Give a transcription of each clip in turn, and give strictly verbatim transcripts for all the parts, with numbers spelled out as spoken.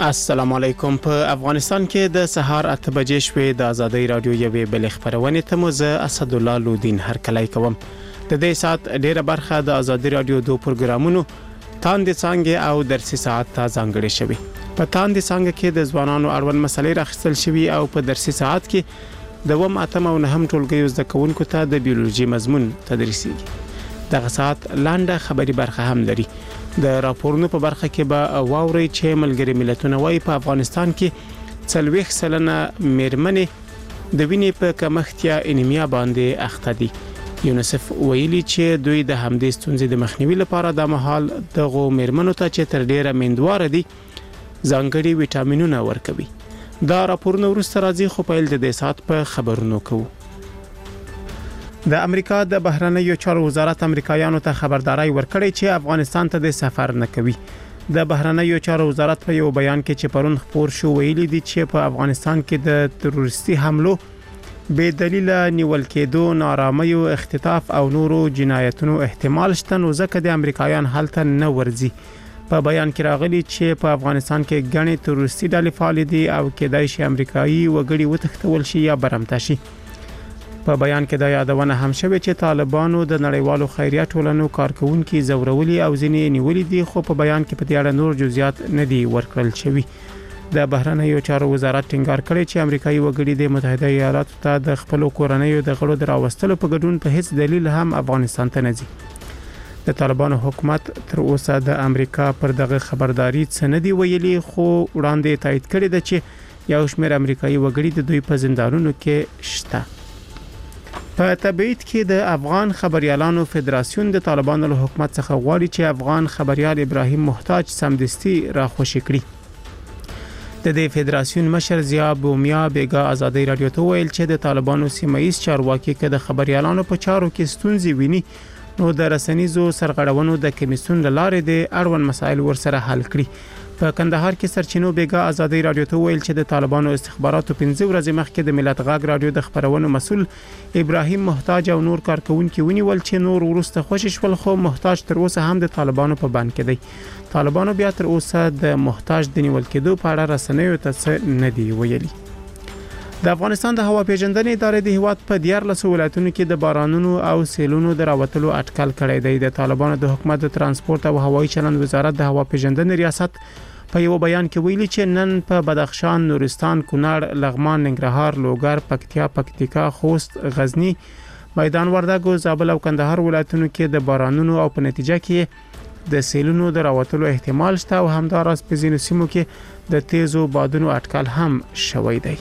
السلام علیکم. په افغانستان کې د سهار اته بجې شوې د ازادي رادیو یوې بل خبرونه ته مو زه اسد الله لودین هرکلی کوم. د دې سات ډیره برخه د ازادي رادیو دوه پروګرامونو تاندې څنګه او درسي ساعت ته ځانګړي شوی. په تاندې څنګه کې د ځوانانو اړوند مسلې راخستل شوی او په درسي ساعت کې د وم اتم او نهم ټولګیو زده کوونکو ته د بیولوژي مضمون تدریسیږي. دغه ساعت لاندې خبري برخه هم لري. د راپورونو په برخه کې به واوري چې ملګری ملتونه وايي په افغانستان کې څلويخ سلنه میرمنې د وینې په کمښت یا انیمیا باندې اخته دي. یونیسف ویلي چې دوی د همدې ستونزې د مخنیوي لپاره د مهال دغه میرمنو ته چې تر ډیره مندوار دي ځانګړي وټامینونه ورکوي. دا راپورونه ورسته راځي خو په ال د سات په خبرونو کوو. د امریکا د بهرنیو چارو وزارت امریکایانو ته خبرداري ورکړې چې افغانستان ته د سفر نه کوي. د بهرنیو چارو وزارت په یو بیان کې چې پرون خبر شو ویلي دي چې په افغانستان کې د تروریستي حملو بې دلیل نیول کېدو، نارامیو، اختطاف او نورو جنایتونو احتمال شته، نو ځکه د امریکایان هلته نه ورځي. په بیان کې راغلي چې په افغانستان کې ګڼې تروریستي ډلې فعال دي او کېدای شي امریکایي وګړي وتښتول شي یا برمته شي. په بیان کې دا یادونه هم شوې چې طالبانو د نړیوالو خیریه ټولنو کارکونکو زورولي او ځینې نیولې دي، خو په بیان کې په دې اړه نور جزئیات نه دي ورکړل شوی. د بهرنیو چارو وزارت ټینګار کړی چې امریکایي وګړي د متحده ایالاتو ته د خپل کورنیو د غړو دراوستلو په ګډون په هیڅ دلیل هم افغانستان ته نه ځي. د طالبانو حکومت تر اوسه د امریکا پر دغه خبرداري څه نه دی ویلي، خو وړاندې تایید کړی دی چې یو شمېر امریکایي وګړي د دوی په زندانونو کې شته. په تبعید کې د افغان خبريالانو فدراسیون د طالبانو له حکومت څخه غواړي چې افغان خبريال ابراهیم محتاج سمدستي راخوشي کړي. د دې فدراسیون مشر ضیا بومیا بیګا ازادي رادیو ته ویل چې د طالبانو سیمایي چارواکي کې د خبريالانو په چارو کې ستونزې ویني، نو د رسنیزو سرغړونو د کمیسیون لاره د اړوند مسایل ورسره حل کړي. په کندهار کې سرچینو بیګا ازادي رادیو ته ویل چې د طالبانو استخباراتو پنځه ورځې مخکې د ملت غاګ رادیو د خبرونو مسول ابراهیم محتاج او نور کارکونکو ونیول چې نور ورسته خوشی شول، خو محتاج تر اوسه هم د طالبانو په بند کې دی. طالبانو بیا تر اوسه د محتاج د نیول کېدو په اړه رسنیو ته څه نه دی ویلي. د افغانستان د هوا پیژندنې ادارې د هیواد په دیارلس ولایتونو کې د بارانونو او سیلونو د راوتلو اټکل کړی دی. د طالبانو د حکومت د ترانسپورت او هوایي چلند وزارت د هوا پیژندنې ریاست په یو بیان کې ویلي چې نن په بدخشان، نورستان، کونړ، لغمان، ننګرهار، لوګر، پکتیا، پکتیکا، خوست، غزنی، میدان وردګ، زابل او کندهار ولایتونو کې د بارانونو او په نتیجه کې د سیلونو د راوتلو احتمال شته او همداراز په ځینو سیمو کې د تیزو بادونو اټکل هم شوی دی.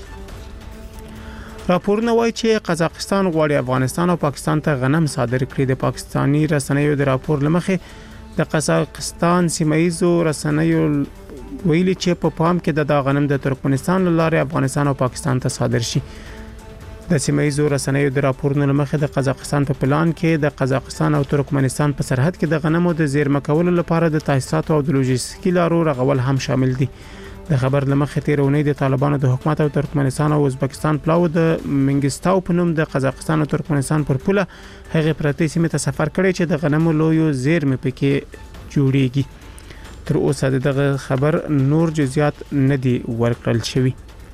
راپورونه وایي چې قزاقستان غواړي افغانستان او پاکستان ته غنم صادر کړي. د پاکستانی رسنیو د راپور لمخې د قزاقستان سیمایي رسنیو ویلي چې په پام کې د دا غنم د ترکمنستان لاره افغانستان او پاکستان ته صادر شي. د سیمایي رسنیو د راپورونو لمخې د قزاقستان په پلان کې د قزاقستان او ترکمنستان په سرحد کې د غنمو د زیرمه کولو لپاره د تاسیسات او د لوجستیکي لارو رغول هم شامل دي. د خبر لمخې تیرونی د طالبانو د حکومت او ترکمنستان او ازبکستان پلاو د منګستاو په نوم د قزاقستان او ترکمنستان پر پوله هغه پرتې سیمه ته سفر کړی چې د غنمو لویو زیرمه پکې جوړیږي. تر اوسه دغه خبر نور جزئیات نه دي ورکړل شوی.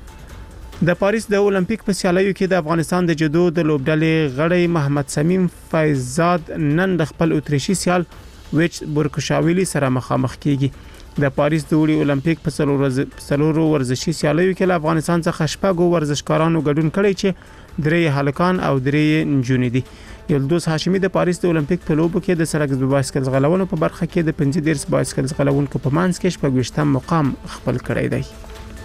د پاریس د اولمپیک په سیالیو کې د افغانستان د جودو د لوبډلې غړی محمد سمیم فیضزاد نن د خپل اتریشي سیال ویچ بورکشاویلی سره مخامخ کیږي. د پاریس د وړي اولمپیک په څلورو ورزشي سیالیو کې له افغانستان څخه شپږ ورزشکارانو ګډون کړی چې درې هلکان او درې نجونې دي. یلدوس هاشمی د پاریس د اولمپیک په لوبو کې د سړک د بایسکل ځغلولو په برخه کې د پنځه دیرش بایسکل ځغلونکو په منځ کې شپږویشتم مقام خپل کړی دی.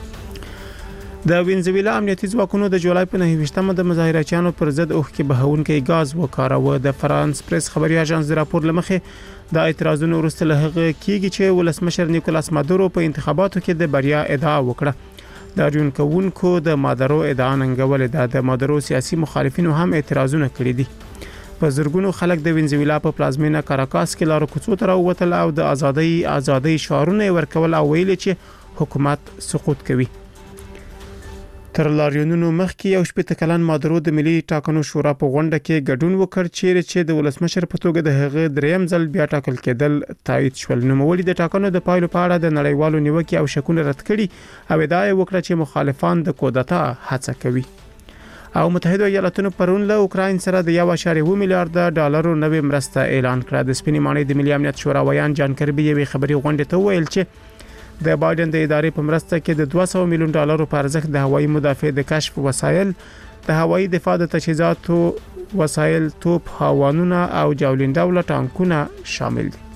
د وینزویلا امنیتي ځواکونو د جولای په نهه ویشتمه د مظاهرچیانو پر ضد اوښکې بهونکي غاز وکاراوه. د فرانس پریس خبري اژانس د راپور لمخې د اعتراضونو وروسته له هغه کېږي چې ولسمشر نیکولاس مادورو په انتخاباتو کې د بریا ادعا وکړه. د ریون کوونکو د مادورو ادعا ننګولې ده. د مادورو سیاسي مخالفینو هم اعتراضونه کړي دي. په زرګونو خلک د وینزویلا په پلازمینه کاراکاس کې لارو کوڅو ته راووتل او د ازادۍ ازادۍ شعارونه ورکول او ویل چې حکومت سقوط کوي. تر لاریونونو مخکې یو شپږ کلن مادرو د ملي ټاکنو شورا په غونډه کې ګډون وکړ چې د ولسمشر په توګه د هغه دریم ځل بیا ټاکل کېدل تایید شول. نوموړي د ټاکنو د پایلو په اړه د نړیوالو نیوکې او شکونه رد کړي او ادعا وکړه چې مخالفان د کودتا هڅه کوي. او متحده ایالاتونو پرون له اوکراین سره د یو اشاریه اووه میلیارډ ډالرو نوې مرسته اعلان کړه. د سپینې ماڼۍ د ملي امنیت شورا ویان جان کربي یوې خبري غونډې ته ویل چې د بایدن د ادارې په مرسته کې د دوه سوه میلیون ډالرو په ارزښت د هوایي مدافع د کشف وسایل، د هوایي دفاع د تجهیزاتو وسایل، توپ هاوانونه او جاولین ډوله ټانکونه شامل دي.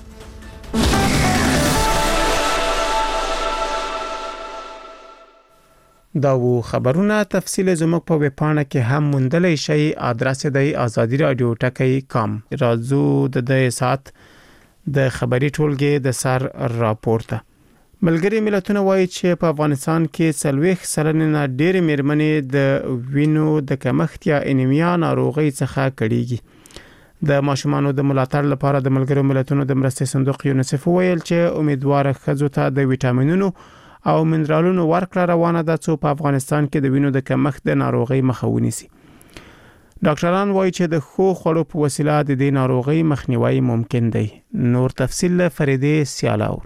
دا و خبرونه تفصیل زموږ په ویب پاڼه کې هم موندلی شئ. ادرس دی آزادی رادیو ټکی کام. راځو د دې سات د خبري ټولګي د سر راپورته. ملګری ملتونه وایي چې په افغانستان کې څلوېښت سلنې نه ډېرې مېرمنې د وینو د کمښت یا انیمیا ناروغۍ څخه کړېږي. د ماشومانو د ملاتړ لپاره د ملګرو ملتونو د مرستې صندوق یونیسف ویل چې امیدواره ښځو ته د ویټامینونو او منرالونو ورکړه روانه ده څو په افغانستان کې د وینو د کمښت د ناروغۍ مخه ونیسي. ډاکټران وایي چې د ښو خوړو په وسیله د دې ناروغۍ مخنیوي ممکن دی. نور تفصیل له فریدې سیالاور.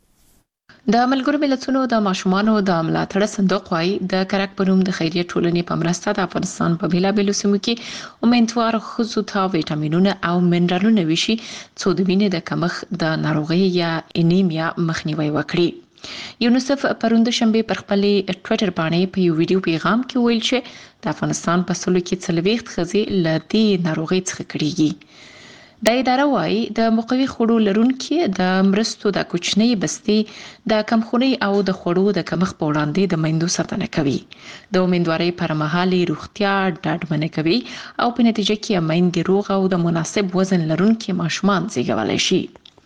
د ملګرو ملتونو د ماشومانو د ملاتړ صندوق وايي د کرک په نوم د خیریه ټولنې په مرسته د افغانستان په بیلابېلو سیمو کې امیدوار ښځو ته ویټامینونه او منرالونه ویشي څو د وینې د کمښت د ناروغۍ یا انیمیا مخنیوي وکړي. یونیسف پرون د شنبه پر خپل ټوئیټر باندې په یو ویډیو پیغام کې ویل چې د افغانستان په سلو کې څلوېښت ښځې له دې ناروغۍ څخه کړېږي. د اداره وايي د مقوي خوړو لرونکي د مرستو د کوچنۍ بستې د کمخونۍ او د خوړو د کمښت په وړاندې د میندو ساتنه کوي. د امیندوارۍ پر مهال روغتیا ډاډمنه کوي او په نتیجه کې میندې روغ او د مناسب وزن لرونکي ماشومان زیږولای شي.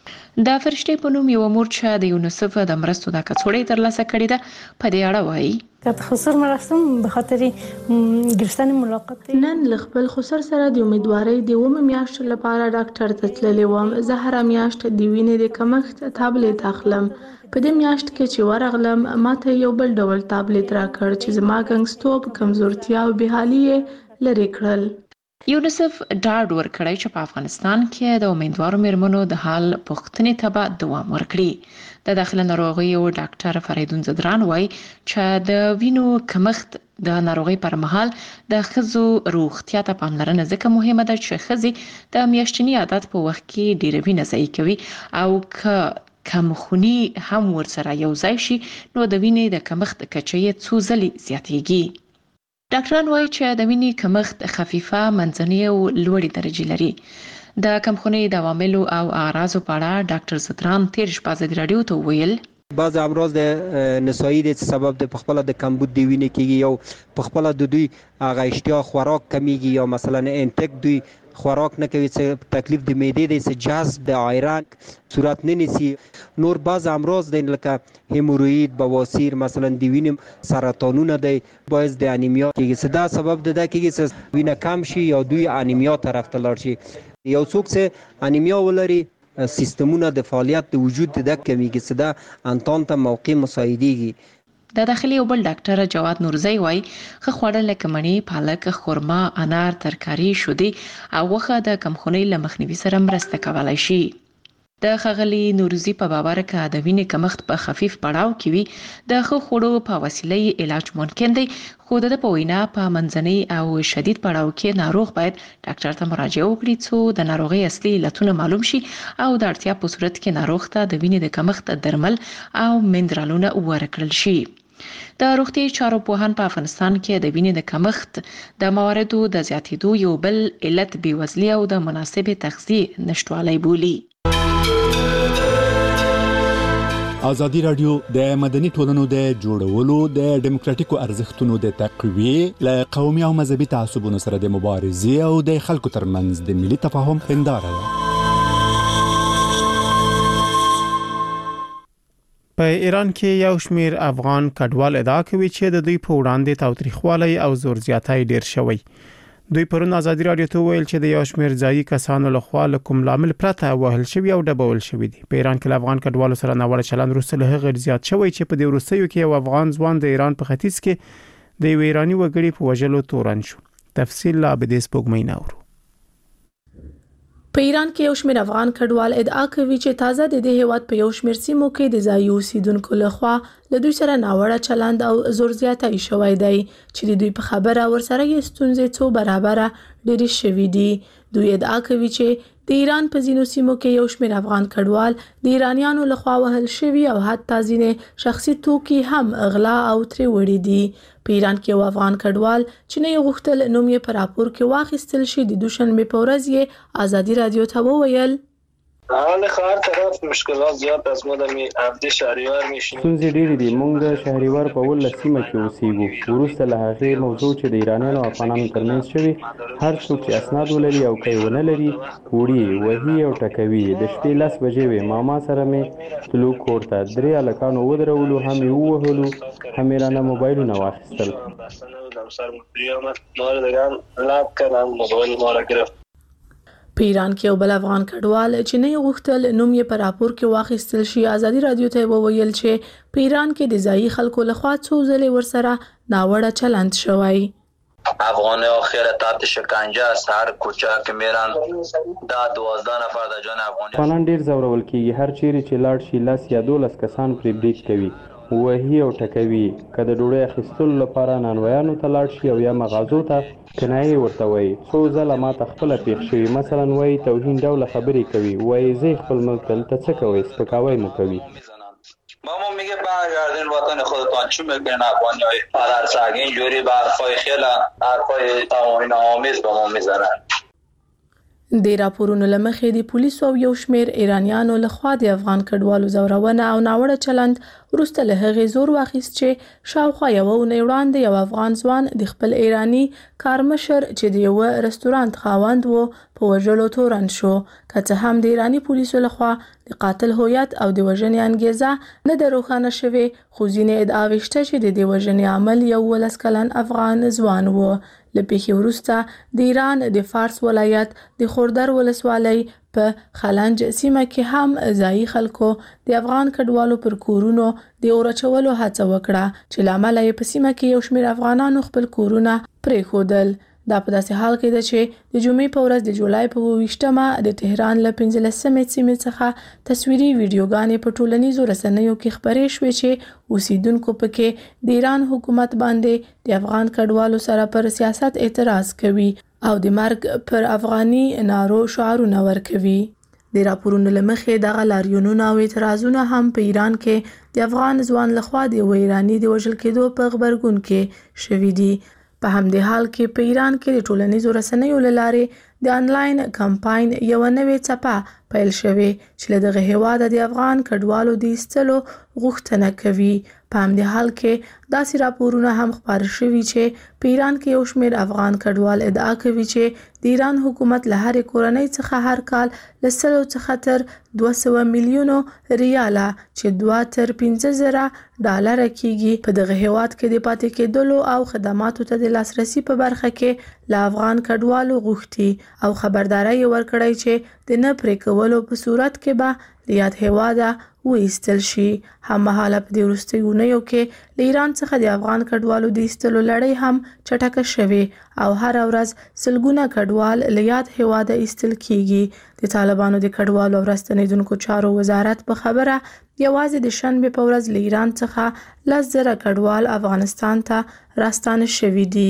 د فرشتي په نوم یو مور چې د یونیسف د مرستو د کڅوړې ترلاسه کړې ده په دې اړه وايي که خسر مرستم به خاطر گرفتن ملاقات نن خپل خسر سره د امیدوارۍ د اومه میاشتې لپاره ډاکټر ته تللی وم. زه هره میاشت د وینې د کمښت تابلیت اخلم. په دې میاشت کې چې ورغلم ماته یو بل ډول تابلیت راکړ چې زما ګنګستوب، کمزورتیا او بېحالي یې لرې کړل. یونیسف ډاډ ورکړی چې په افغانستان کې د امیدوارو مېرمنو د حال پوښتنې ته به دوام ورکړي. د داخله ناروغیو ډاکټر فریدون زدران وایي چې د وینو کمښت د ناروغۍ پر مهال د ښځو روغتیا ته پاملرنه ځکه مهمه ده چې ښځې د میاشتني عادت په وخت کې ډېره وینه ضایع کوي او که کمخوني هم ورسره یو ځای شي نو د وینې د کمښت کچه یې څو ځلې زیاتېږي. ډاکټران وایي چې د وینې کمښت خفیفه، منځنۍ او لوړې درجې لري. د کمخونۍ د عواملو او اعراضو په اړه ډاکټر زدران تیر شپه ازادي رادیو ته ویل بعض امراض د نسایي د سبب د پخپله د کمبود دی وینې کېږي یا پخپله د دوی هغه اشتها خوراک کمیږي یا مثلا انتک دوی خوراک نه کوي څه تکلیف د معدې دی څه جذب د آیرن صورت نه نیسي. نور بعض امراض دی لکه هیموروید، بواسیر، مثلا د وینې سرطانونه دی باعث د انیمیا کېږي. څه دا سبب د ده کېږي چې وینه کم شي یا دوی انیمیا طرف ته لاړ شي. یو څوک چې انیمیا ولري سیستمونه د فعالیت د وجود د کمیږي څه دا انتان ته موقع مساعدېږي. د داخلي یو بل ډاکټر جواد نورزی وایي ښه خواړه لکه مڼې، پالک، خرما، انار، ترکاري، شودې او غوښه د کمخونۍ له مخنیوي سره مرسته کولی شي. د ښاغلي نورزي په باور که د وینې کمښت په خفیف پړاو کې وي د ښه خوړو په وسیله علاج ممکن دی، خو د په وینا په منځنۍ او شدید پړاو کې ناروغ باید ډاکټر ته مراجعه وکړي څو د ناروغۍ اصلي علتونه معلوم شي او د اړتیا په صورت کې ناروغ ته د وینې د کمښت درمل او منرالونه ورکړل شي. د روغتي چارو پوهان په افغانستان کې د وینې د کمښت د مواردو د زیاتېدو یو بل علت بېوزلي او د مناسبې تغذیې نشتوالی بولي. آزادی رادیو د مدني ټولنو د جوړولو، د ډیموکراتیکو ارزښتونو د تقویې، له قومي او مذهبي تعصبونو سره د مبارزې او د خلکو ترمنځ د ملي تفاهم هنداره ده. په ایران کې یو شمیر افغان کډوال ادعا کوي چې د دوی په وړاندې تاوتریخوالی او زور زیاتی ډیر شوی. دوی پرون آزادی رادیو ته ویل چې د یو شمیر ځایي کسانو لخوا له کوم لامل پرته وهل شوی او ډبول شوی دي. په ایران کې افغان کډوالو سره ناوړه چلند وروسته له هغه زیات شوی چې په دې وروستیو کې یو افغان ځوان د ایران په ختیځ کې د ایرانی وګړي په وژلو تورن شو. تفصیل لا عبدیس پوګمین اورو. په ایران کې یو شمېر افغان کډوال ادعا کوي چې تازه د دې هیواد په یو شمېر سیمو کې د ځایي اوسیدونکو لخوا له دوی سره ناوړه چلند او زور زیاتی شوی دی چې د دوی په خبره ورسره یې ستونزې څو برابره ډېرې شوي دي. دوی ادعا کوي چې د ایران په ځینو سیمو کې یو شمېر افغان کډوال د ایرانیانو لخوا وهل شوي او حتی ځینې شخصي توکي هم اغلا او ترې وړي دي. په ایران کې یو افغان کډوال چې نه یې غوښتل نوم یې په راپور کې واخیستل شي د دوشنبه په ورځ یې ازادي رادیو ته وویل حال خار طرف مشکلات زیات از ما دمی عبد شهریور میشیم. ستونزې ډېرې دي. موږ د شهریور په ولس سیمه کې اوسېږو. وروسته له هغې موضوع چې د ایرانیانو او افغانانو ترمنځ شوي، هر څوک چې اسناد ولري او که یې ونه لري وړي، وهي او ټکوي. د شپې لس بجې وې، ماما سره مې تلو کور ته. درې هلکانو ودرولو، هم یې ووهلو، هم یې رانه موبایلونه واخیستل. په ایران کې یو بل افغان کډوال چې نه یې غوښتل نوم یې په راپور کې واخیستل شي ازادي رادیو ته وویل چې په ایران کې د ځایي خلکو لخوا څو ځلې ورسره ناوړه چلند شوی. افغان آخر تحت شکنجه است. هر کوچه که میرن دا دوازده نفر د جان افغانی افغانان ډیر زورول کیږي. هر چیرې چې لاړ شي لس یا دولس کسان پرې بریک کوي، وهي او ټکوي. که د ډوډۍ اخیستلو لپاره نانوایانو ته لاړ شي او یا مغازو ته، کنایې ورته وایي. څو ځله ماته خپله پېښ شوي. مثلا وایي توهین ډوله خبرې کوي. وایي زه خپل ملک ته دلته څه کوئ، سپکاوی مو کوي. ماما میگه برگردین وطن خودتان، چی میکنین افغانی های پدرسگ اینجوری به حرفای خیلی حرفای توهین آمیز به ما میزنن. د راپورونو لمخې د پولیسو او یو شمېر ایرانیانو لخوا د افغان کډوالو زورونه او ناوړه چلند وروسته له هغې زور واخیست چې شاوخوا یوه اونۍ وړاندې یو افغان ځوان د خپل ایراني کارمشر چې د یوه رستورانت خاوند و په وژلو تورن شو. که څه هم د ایراني پولیسو لخوا د قاتل هویت او د وژنې انګیزه نه ده روښانه شوې، خو ځینې ادعاوې شته چې د دې وژنې عامل یو ولس کلن افغان ځوان و. له پیښې وروسته د ایران د فارس ولایت د خوردر ولسوالۍ په خلنج سیمه کې هم ځایي خلکو د افغان کډوالو پر کورونو د اور اچولو هڅه وکړه چې له امله یې په سیمه کې یو شمېر افغانانو خپل کورونه پرېښودل. دا په داسې حال کې ده چې د جمعې په ورځ د جولای په اووه ویشتمه د تهران له پنځلسمې سیمې څخه تصویري ویډیوګانې په ټولنیزو رسنیو کې خپرې شوې چې اوسیدونکو پکې د ایران حکومت باندې د افغان کډوالو سره پر سیاست اعتراض کوي او د مرګ پر افغاني نارو شعارونه ورکوي. د راپورونو لمخې دغه لاریونونه او اعتراضونه هم په ایران کې د افغان ځوان لخوا د یو ایراني د وژل کېدو په غبرګون کې شوي دي. په همدې حال کې په ایران کې د ټولنیزو رسنیو له لارې د انلاین کمپاین یوه نوې څپه پیل شوې چې له دغه هېواده د افغان کډوالو د ایستلو غوښتنه کوي. په همدې حال کې داسې راپورونه هم خپاره شوي چې په ایران کې یو شمېر افغان کډوال ادعا کوي چې د ایران حکومت له هرې کورنۍ څخه هر کال له سلو څخه تر دوه سوه میلیونو ریاله چې دوه تر پنځه زره ډالره کیږي په دغه هېواد کې د پاتې کېدلو او خدماتو ته د لاسرسي په برخه کې له افغان کډوالو غوښتي او خبرداری یې ورکړی چې د نه پرې کولو په صورت کې به له یاد هېواده وایستل شي. هممهاله په دې وروستیو اونیو کې له ایران څخه د افغان کډوالو د ایستلو لړۍ هم چټکه شوې او هره ورځ سلګونه کډوال له یاد هېواده ایستل کیږي. د طالبانو د کډوالو او راستنیدونکو چارو وزارت په خبره یوازې د شنبې په ورځ له ایران څخه لس زره کډوال افغانستان ته راستانه شوي دي.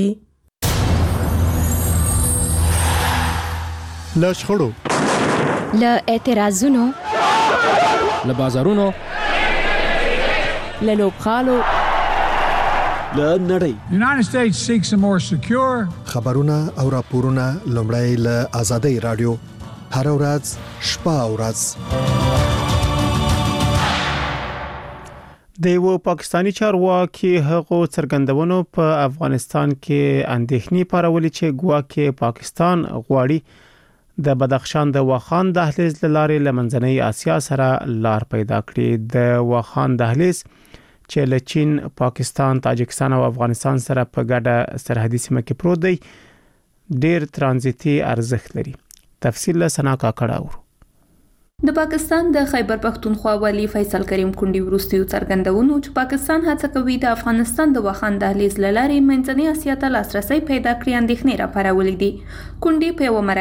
له شخړو، له اعتراضونو، له بازارونو، له لوبغالو، له نړۍ. United States seeks a more secure. خبرونه او راپورونه لومړی له آزادۍ رادیو هر ورځ شپه او ورځ. د یو پاکستانی چارواکي هغو څرګندونو په افغانستان کې اندېښنې پارولې چې ګواکې پاکستان غواړي د بدخشان د واخان دهلیز لارې لمنځنۍ آسیا سره لار پیدا کړي. د واخان دهلیز چې له چین، پاکستان، تاجکستان او افغانستان سره په ګډه سرحدي سیمه کې پروت دی، ډېر ترانزیتي ارزښت لري. تفصیل له سنا کاکړه اورو. د پاکستان د خیبر پختونخوا والی فیصل کریم کونډي وروستیو څرګندونو چې پاکستان هڅه کوي د افغانستان د واخان دهلیز له لارې منځنۍ اسیا ته لاسرسي پیدا کړي اندېښنې راپارولې دي. کونډي په یوه